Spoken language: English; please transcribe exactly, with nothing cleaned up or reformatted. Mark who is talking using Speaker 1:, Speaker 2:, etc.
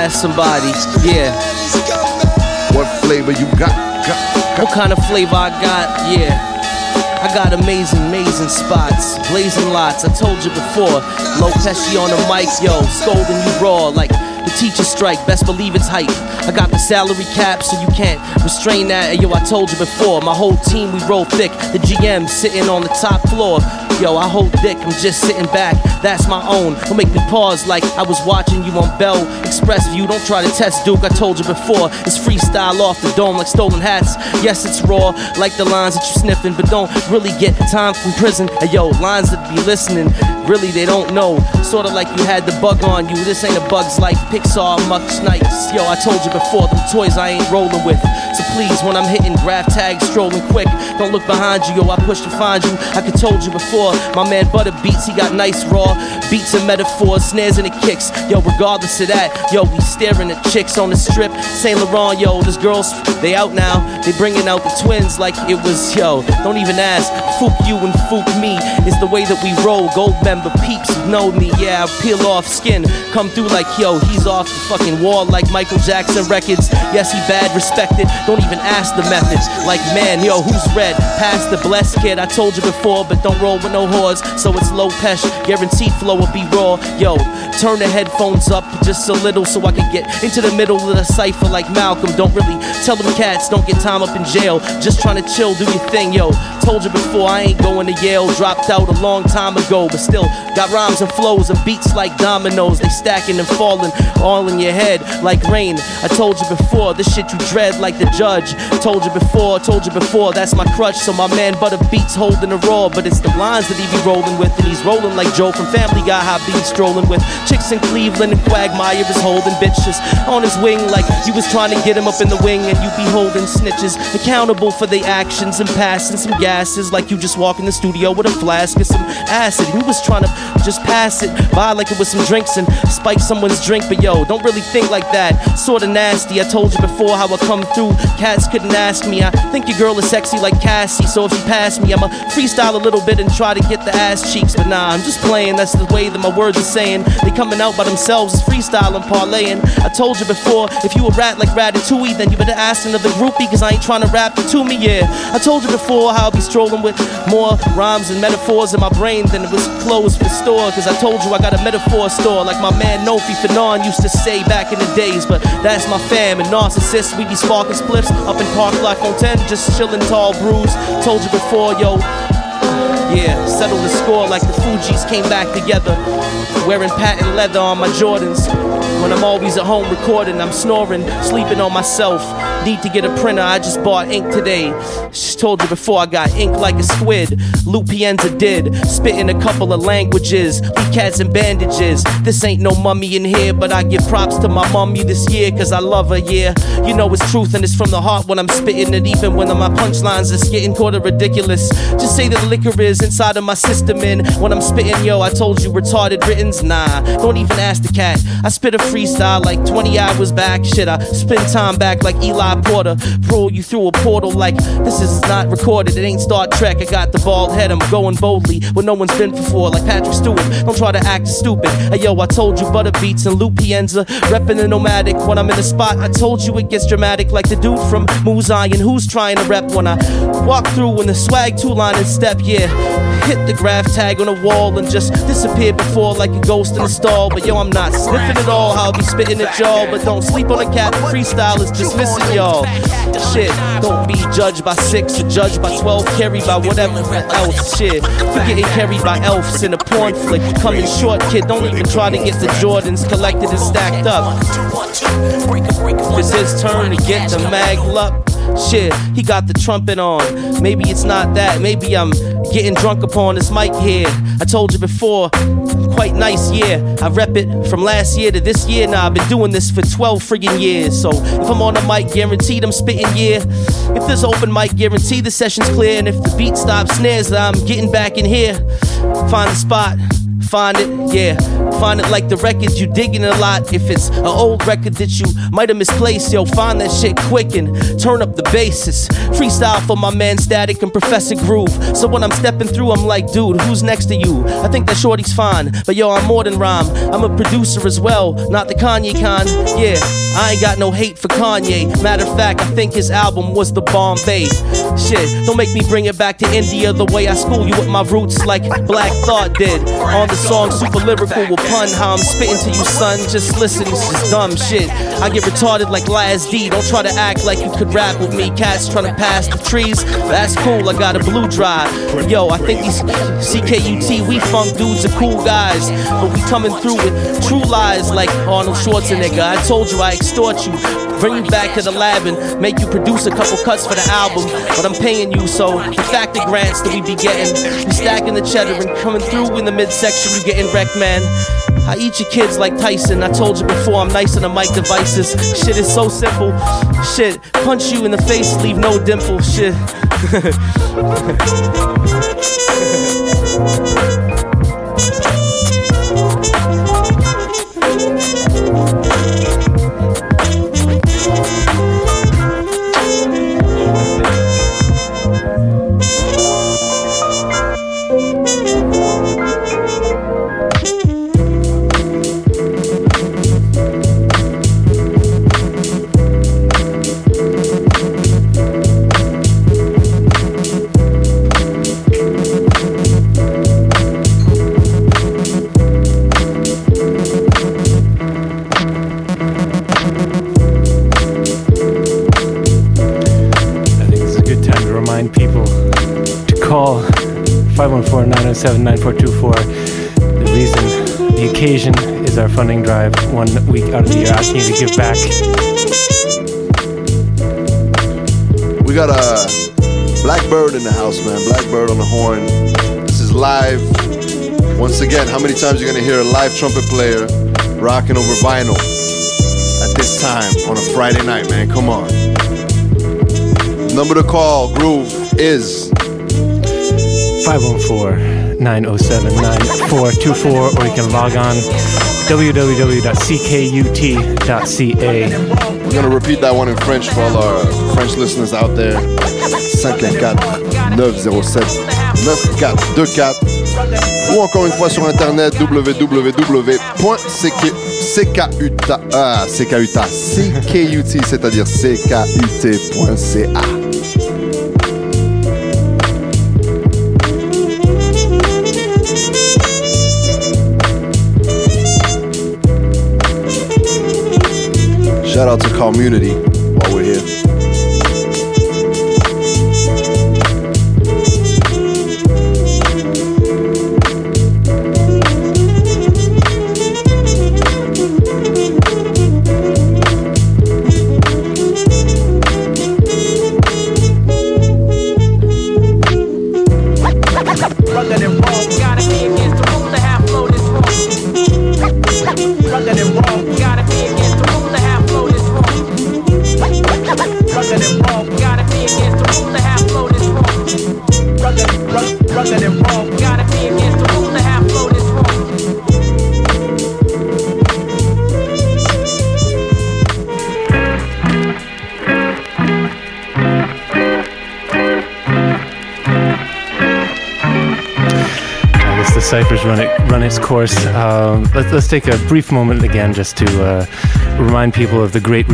Speaker 1: ask somebody, yeah.
Speaker 2: What flavor you got? got, got?
Speaker 1: What kind of flavor I got? Yeah. I got amazing, amazing spots, blazing lots. I told you before, Low Pesci on the mic, yo, scolding you raw like the teacher strike. Best believe it's hype. I got the salary cap, so you can't restrain that. And yo, I told you before, my whole team we roll thick. The G M sitting on the top floor. Yo, I hold dick, I'm just sitting back. That's my own. Don't make me pause like I was watching you on Bell Express View. Don't try to test Duke, I told you before. It's freestyle off the dome like stolen hats. Yes, it's raw, like the lines that you sniffing, but don't really get time from prison. And yo, lines that be listening, really they don't know. Sorta like you had the bug on you. This ain't a Bug's Life, Pixar, Much Nights. Yo, I told you before, them toys I ain't rolling with. So please, when I'm hitting grab tags, strolling quick, don't look behind you, yo, I push to find you. I could told you before, my man Butter Beats, he got nice raw beats and metaphors, snares and the kicks. Yo, regardless of that, yo, we staring at chicks on the strip. Saint Laurent, yo, those girls, they out now. They bringing out the twins like it was, yo, don't even ask. Fook you and fook me is the way that we roll. Gold member peeps know me, yeah, I peel off skin, come through like, yo, he's off the fucking wall like Michael Jackson records. Yes, he bad, respected, don't even ask the methods. Like, man, yo, who's red? Past the blessed kid, I told you before, but don't roll with no whores. So it's Low Pesh, guaranteed flow will be raw. Yo, turn the headphones up just a little so I can get into the middle of the cypher like Malcolm. Don't really tell them cats, don't get time up in jail. Just trying to chill, do your thing, yo. Told you before, I ain't going to Yale. Dropped out a long time ago, but still got rhymes and flows and beats like dominoes. They stacking and falling all in your head like rain. I told you before, this shit you dread like the judge. Told you before, told you before, that's my crutch. So my man Butter Beats holding the raw, but it's the lines that he be rolling with, and he's rolling like Joe from Family Guy. How beats strolling with chicks in Cleveland, and Quagmire is holding bitches on his wing like you was trying to get him up in the wing, and you be holding snitches accountable for their actions and passing some gases like you just walk in the studio with a flask of some acid. You was trying to just pass it by like it was some drinks and spike someone's drink, but yo, don't really think like that. Sorta nasty. I told you before how I come through. Cats couldn't ask me. I think your girl is sexy like Cassie, so if she pass me, I'ma freestyle a little bit and try to get the ass cheeks. But nah, I'm just playing. That's the way that my words are saying. They coming out by themselves, it's freestyling, parlaying. I told you before, if you a rat like Ratatouille, then you better ask another groupie, cause I ain't trying to rap it to me, yeah. I told you before how I'll be strolling with more rhymes and metaphors in my brain than it was closed for store. Cause I told you I got a metaphor store like my man Nofi Fanon used to say back in the days. But that's my fam and narcissists, we be sparking spliffs up in Park Lot Fontaine, just chilling tall brews. Told you before, yo, yeah, settle the score like the Fugees came back together. Wearing patent leather on my Jordans. When I'm always at home recording, I'm snoring, sleeping on myself. Need to get a printer, I just bought ink today. Just told you before, I got ink like a squid. Lupienza did, spitting a couple of languages. Leave cats in bandages. This ain't no mummy in here, but I give props to my mummy this year, cause I love her, yeah. You know it's truth and it's from the heart when I'm spitting it, even when my punchlines is getting kinda ridiculous. Just say that the liquor is inside of my system, and when I'm spitting, yo, I told you retarded writtens, nah, don't even ask the cat. I spit a freestyle like twenty hours back, shit, I spin time back like Eli Porter. Pull you through a portal like this is not recorded, it ain't Star Trek. I got the bald head, I'm going boldly where no one's been before, like Patrick Stewart. Don't try to act stupid. Hey yo, I told you Butter Beats and Lupienza, reppin' the nomadic. When I'm in the spot, I told you it gets dramatic, like the dude from Muzion who's trying to rep. When I walk through in the swag two-line and step, yeah, hit the graph tag on the wall and just disappear before like a ghost in a stall. But yo, I'm not sniffing at all how I be spitting at y'all. But don't sleep on a cat, the freestyle is dismissing y'all. Shit, don't be judged by six or judged by twelve, carried by whatever else. Shit, you're getting carried by elves in a porn flick. You coming short, kid, don't even try to get the Jordans collected and stacked up. It's his turn to get the mag luck. Shit, he got the trumpet on. Maybe it's not that, maybe I'm getting drunk upon this mic here. I told you before, quite nice, yeah. I rep it from last year to this year. Now I've been doing this for twelve friggin' years. So if I'm on the mic, guaranteed I'm spitting, yeah. If there's open mic, guaranteed the session's clear. And if the beat stops snares, I'm getting back in here. Find the spot, find it, yeah. find it like the record you digging a lot. If it's an old record that you might have misplaced, yo, find that shit quick and turn up the bass. Freestyle for my man Static and Professor Groove. So when I'm stepping through, I'm like, dude, who's next to you? I think that shorty's fine, but yo, I'm more than rhyme. I'm a producer as well, not the Kanye kind. Yeah, I ain't got no hate for Kanye. Matter of fact, I think his album was the Bombay. Shit, don't make me bring it back to India the way I school you with my roots like Black Thought did. On the song Super Lyrical will pun how I'm spitting to you, son. Just listen, it's just dumb shit. I get retarded like Laz D. Don't try to act like you could rap with me. Cats trying to pass the trees, that's cool, I got a blue drive. Yo, I think these C K U T, we funk dudes are cool guys, but we coming through with true lies like Arnold Schwarzenegger. I told you I extort you, bring you back to the lab and make you produce a couple cuts for the album, but I'm paying you, so the fact the grants that we be getting, we stacking the cheddar and coming through in the midsection, you getting wrecked, man. I eat your kids like Tyson. I told you before, I'm nice on the mic devices. Shit is so simple. Shit, punch you in the face, leave no dimple. Shit.
Speaker 3: five one four, nine oh seven, nine four two four. The reason, the occasion is our funding drive, one week out of the year, asking you to give back.
Speaker 2: We got a Blackbird in the house, man. Blackbird on the horn. This is live. Once again, how many times are you gonna hear a live trumpet player rocking over vinyl at this time on a Friday night, man? Come on. Number to call, Groove, is
Speaker 3: five one four, nine oh seven, nine four two four, or you can log on w w w dot c k u t dot c a.
Speaker 2: We're gonna repeat that one in French for all our French listeners out there. five un quatre, neuf zéro sept, neuf quatre deux quatre, ou encore une fois sur internet w w w point c k u t, ah, C K U T, C K U T, c'est-à-dire c k u t point c a. Shout out to Community while we're here.
Speaker 3: Cyphers run it run its course. Um, let's let's take a brief moment again just to uh, remind people of the great